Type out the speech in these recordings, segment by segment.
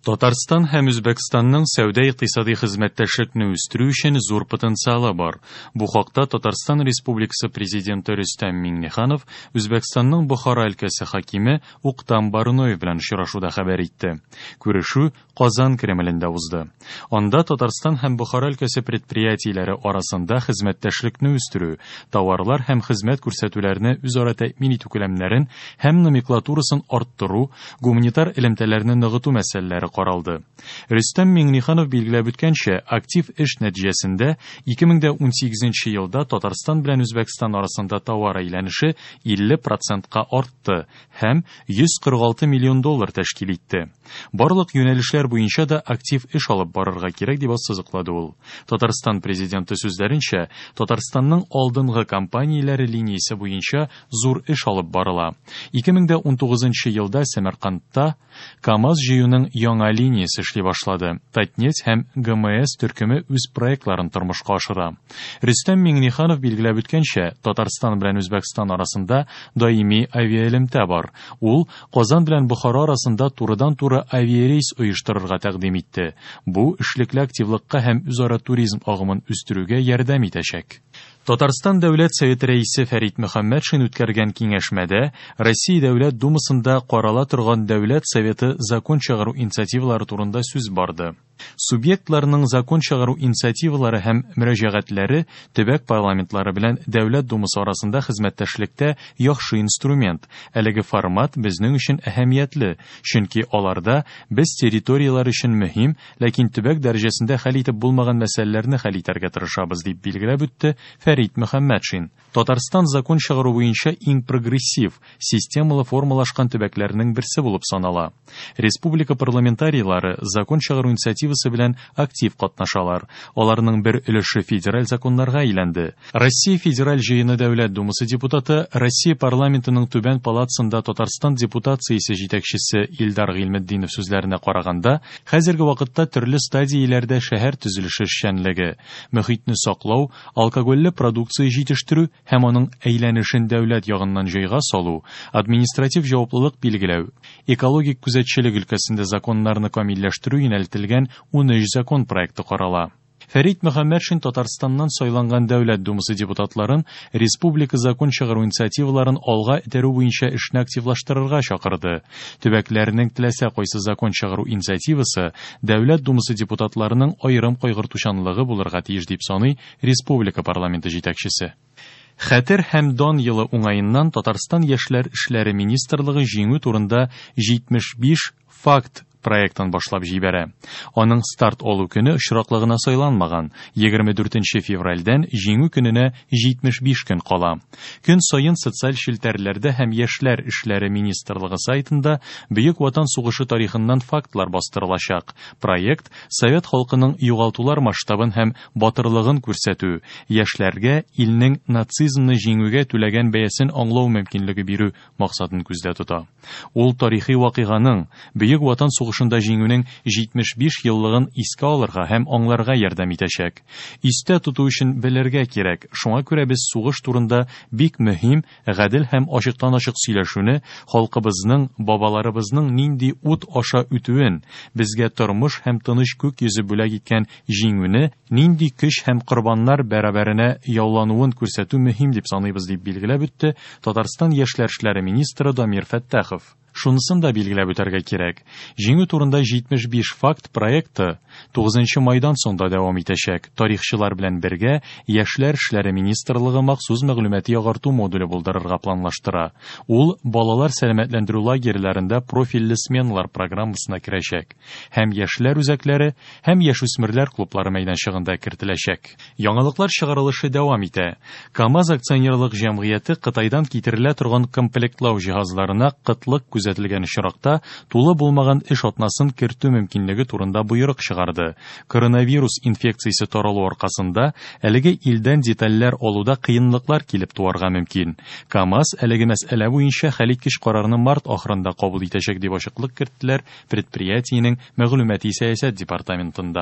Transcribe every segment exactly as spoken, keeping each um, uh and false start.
Татарстан һәм Үзбәкстанның сәүдә-икътисади хезмәттәшлекне үстерү өчен зур потенциалы бар. Бу хакта Татарстан Республикасы Президенты Рөстәм Миңнеханов Үзбәкстанның Бохара өлкәсе хакиме Уктам Баруноев белән очрашуда хәбәр итте. Күрешү Казан Кремлендә узды. Анда Татарстан һәм Бохара өлкәсе предприятиеләре арасында хезмәттәшлекне үстерү, товарлар һәм хезмәт күрсәтүләрне үзара тәэмин итү күләмнәрен һәм номенклатурасын арттыру, гуманитар элемтәләрне ныгыту мәсьәләләре каралды. Рөстәм Миңнеханов билгеләп үткәнчә, актив эш нәтиҗәсендә ике мең дә унсигезенче елда Татарстан белән Үзбәкстан арасында товар әйләнеше илле процентка артты һәм йөз кырык алты миллион доллар тәшкил итте. Барлык юнәлешләр буенча да актив эш алып барырга кирәк дип ассызыклады ул. Татарстан президенты сүзләренчә, Татарстанның алдынгы компанияләре линиясе буенча зур эш алып барыла. ике мең дә унтугызынчы елда Сәмәркандта КАМАЗ җыюның яңа линиясе эшли башлады. Татнефть һәм ГМС төркеме үз проектларын тормышка ашыра. Рөстәм Миңнеханов билгеләп үткәнчә, Татарстан белән Үзбәкстан арасында даими авиаэлемтә бар. Ул Казан белән Бохара арасында турыдан-туры авиарейс оештырырга тәкъдим итте. Бу эшлекле активлыкка һәм үзара туризм агымын үстерүгә ярдәм итәчәк. Татарстан Дәүләт Советы рәисе Фәрит Мөхәммәтшин үткәргән киңәшмәдә Россия Дәүләт Думасында карала торган Дәүләт Советы закон чыгару инициативалары турында сүз барды. Субъектларның закон чыгару инициативалары һәм мөрәҗәгатьләре төбәк парламентлары белән Дәүләт Думасы арасында хезмәттәшлектә яхшы инструмент. Әлеге формат безнең өчен әһәмиятле, чөнки аларда без территориялар өчен мөһим, ләкин төбәк дәрәҗәсендә хәл итеп булмаган мәсьәләләрне хәл итәргә тырышабыз дип билгеләп үтте Фәрит Мөхәммәтшин. Татарстан закон чыгару буенча иң прогрессив, системалы формалашкан төбәкләрнең берсе булып санала. Республика парламентарийлары закон чыгару инициативасы белән актив катнашалар. Аларның бер өлеше федераль законнарга әйләнде. Россия Федераль җыены Дәүләт Думасы депутаты, Россия парламентының Түбән палатасында Татарстан депутациясе җитәкчесе Илдар Гыйлметдинов сүзләренә караганда, хәзерге вакытта төрле стадияләрдә шәһәр төзелеше эшчәнлеге, мөхитне саклау, алкогольле продукция җитештерү һәм аның әйләнешен дәүләт ягыннан җайга салу, административ җаваплылык билгеләү, экологик күзәтчелек өлкәсендә законнарны камилләштерү юнәлтелгән ун өч закон проекты карала. Фәрит Мөхәммәтшин Татарстаннан сайланган Дәүләт Думасы депутатларын республика закон чыгару инициативаларын алга этәрү буенча эшне активлаштырырга чакырды. Төбәкләрнең теләсә кайсы закон чыгару инициативасы Дәүләт Думасы депутатларының аерым кайгыртучанлыгы булырга тиеш дип саный республика парламенты җитәкчесе. Хәтер һәм дан елы уңаеннан Татарстан яшьләр эшләре министрлыгы җиңү турында җитмеш биш факт проектын башлап җибәрә. Аның старт алу көне очраклыгына сайланмаган. егерме дүртенче февральдән җиңү көненә җитмеш биш көн кала. Көн саен социаль челтәрләрдә һәм яшьләр эшләре министрлыгы сайтында Бөек Ватан сугышы тарихыннан фактлар бастырылачак. Проект Совет халкының югалтулар масштабын һәм батырлыгын күрсәтү, яшьләргә илнең нацизмны җиңүгә түләгән бәясен аңлау мөмкинлеге бирү максатын күздә тота. Ул тарихи вакыйганың Бөек Ватан сугышында җиңүнең җитмеш биш еллыгын искә алырга һәм аңларга ярдәм итәчәк. Истә тоту өчен белергә кирәк. Шуңа күрә без сугыш турында бик мөһим, гадел һәм ачыктан-ачык сөйләшүне, халкыбызның, бабаларыбызның нинди ут аша үтүен, безгә тормыш һәм тыныч күк йөзе бүләк иткән җиңүне, нинди көч һәм корбаннар бәрабәренә яулануын күрсәтү мөһим дип саныйбыз дип билгеләп үтте Татарстан яшьләр эшләре министры Дамир Фәттахов. Шунысын да билгеләп үтәргә кирәк. Җиңү турында җитмеш биш факт проекты тугызынчы майдан соңда дәвам итәчәк. Тарихчылар белән бергә Яшьләр эшләре министрлыгы махсус мәгълүмати ягарту модуле булдырырга планлаштыра. Ул балалар сәламәтләндерү лагерьләрендә профильле сменалар программасына керәчәк. Һәм яшьләр үзәкләре, һәм яшүсмерләр клублары мәйданчыгында кертеләчәк. Яңалыклар чыгарылышы дәвам итә. КАМАЗ акционерлык җәмгыяте Кытайдан китерелә торган комплектлау җиһазларына кытлык күзәтелгән очракта тулы булмаган эш атнасын кертү мөмкинлеге турында боерык чыгарды. Коронавирус инфекциясе таралу аркасында әлеге илдән детальләр алуда кыенлыклар килеп туарга мөмкин. КАМАЗ әлеге мәсьәлә буенча хәлиткеч карарны март ахырында кабул итәчәк дип ачыклык керттеләр предприятиенең мәгълүмати сәясәт департаментында.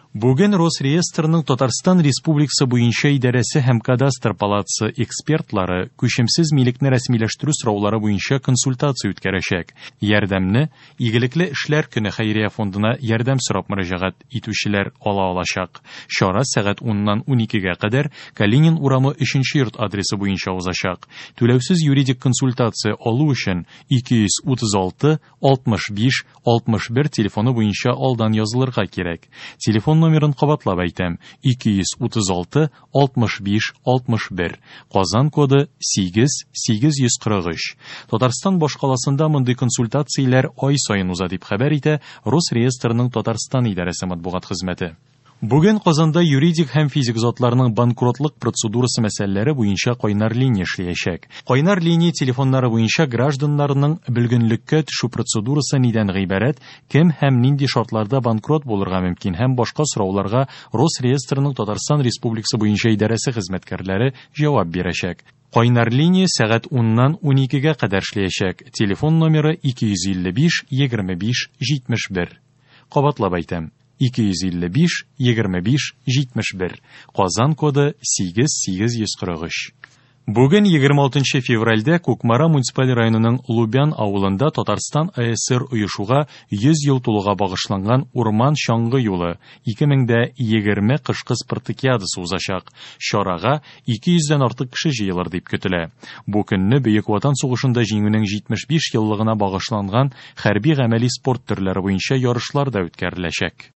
Бүген Росреестрның Татарстан Республикасы буенча идарәсе һәм кадастр палатасы экспертлары күчемсез милекне рәсмиләштерү сораулары буенча консультация үткәрәчәк. Ярдәмне Игелекле эшләр көне хәйрия фондына ярдәм сорап мөрәҗәгать итүчеләр ала алачак. Чара сәгать уннан уникегә кадәр Калинин урамы өченче йорт адресы буенча узачак. Түләүсез юридик консультация алу өчен ике йөз утыз алты алтмыш биш алтмыш бер телефоны буенча алдан язылырга кирәк. Телефон номерын кабатлап әйтәм: ике йөз утыз алты алтмыш биш алтмыш бер. Казан коды сигез сигез йөз кырык өч. Татарстан башкаласында мондый консультацияләр ай саен уза дип хәбәр итә Росреестрның Татарстан идарәсе матбугат хезмәте. Бүген Казанда юридик һәм физик затларның банкротлык процедурасы мәсьәләләре буенча кайнар линия эшләячәк. Кайнар линия телефоннары буенча гражданнарның белгенлеккә төшү процедурасы нидән гыйбарәт, кем һәм нинди шартларда банкрот булырга мөмкин һәм башка сорауларга Росреестрның Татарстан Республикасы буенча идарәсе хезмәткәрләре җавап бирәчәк. Кайнар линия сәгать уннан уникегә кадәр эшләячәк. Телефон номеры ике йөз илле биш егерме биш җитмеш бер. Кабатлап әйтәм: ике йөз илле биш егерме биш җитмеш бер. Казан коды сигез сигез йөз кырык үч. Бүген егерме алтынчы февральдә Кукмара муниципаль районының Лубян авылында Татарстан АСР оешуга йөз ел тулуга багышланган Урман чаңгы юлы ике мең егерме кышкы спартакиадасы узачак. Чарага ике йөздән артык кеше җыелыр дип көтелә. Бу көнне Бөек Ватан сугышында җиңүнең җитмеш биш еллыгына багышланган хәрби гамәли спорт төрләре буенча ярышлар да үткәреләчәк.